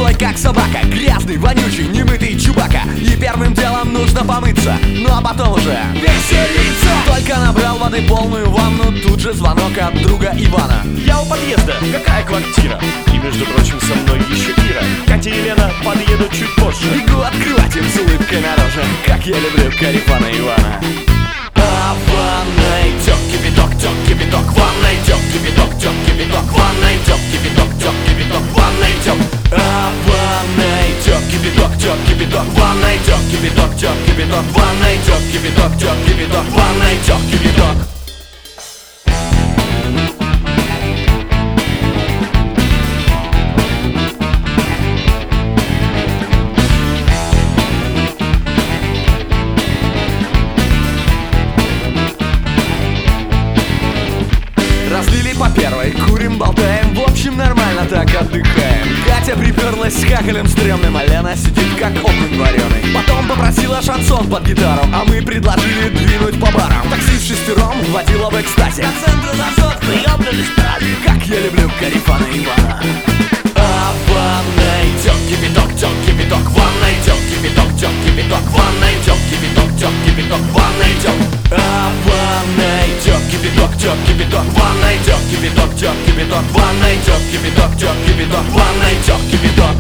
злой как собака, грязный, вонючий, немытый чубака. И первым делом нужно помыться, ну а потом уже веселиться. Только набрал воды полную ванну, тут же звонок от друга Ивана. Я у подъезда, какая квартира? И между прочим со мной еще Ира. Катя и Лена подъедут чуть позже. Бегу открывать им с улыбкой на роже, как я люблю Карифана Ивана. А в ванной тёк кипяток, в ванной тёк кипяток, в ванной тёк кипяток, в ванной тёк. А в ванной тёк кипяток, в ванной тёк кипяток, в ванной тёк кипяток, в ванной тёк кипяток. Разлили по первой, курим, болтаем, в общем нормально так отдыхаем. Катя приперлась с хахалем стрёмным, а Лена сидит как окунь вареный. Потом попросила шансон под гитару, а мы предложили двинуть по барам. Такси вшестером водила в экстазе, до центра за сотку ёбнулись парни. Как я люблю Карифана Ивана. А в ванной тёк кипяток, в ванной тёк кипяток, в ванной тёк кипяток, в ванной тёк. А в ванной тёк кипяток, в ванной тёк кипяток, в ванной тёк кипяток, в ванной тёк кипяток.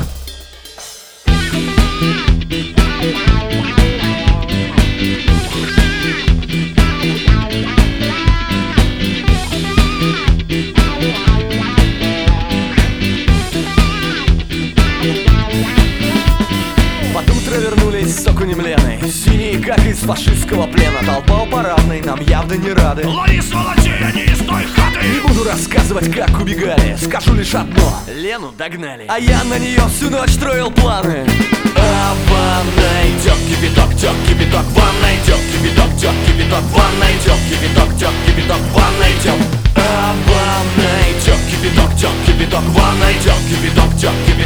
Под утро вернулись с окунем Леной, синие, как из фашистского плена. Толпа у парадной нам явно не рады. Лови, сволочи, они из той хаты. Не буду рассказывать, как убегали, скажу лишь одно: Лену догнали. А я на нее всю ночь строил планы. А в ванной тёк кипяток, в ванной тёк кипяток, в ванной тёк кипяток, в ванной тёк. А в ванной тёк кипяток, в ванной тёк кипяток,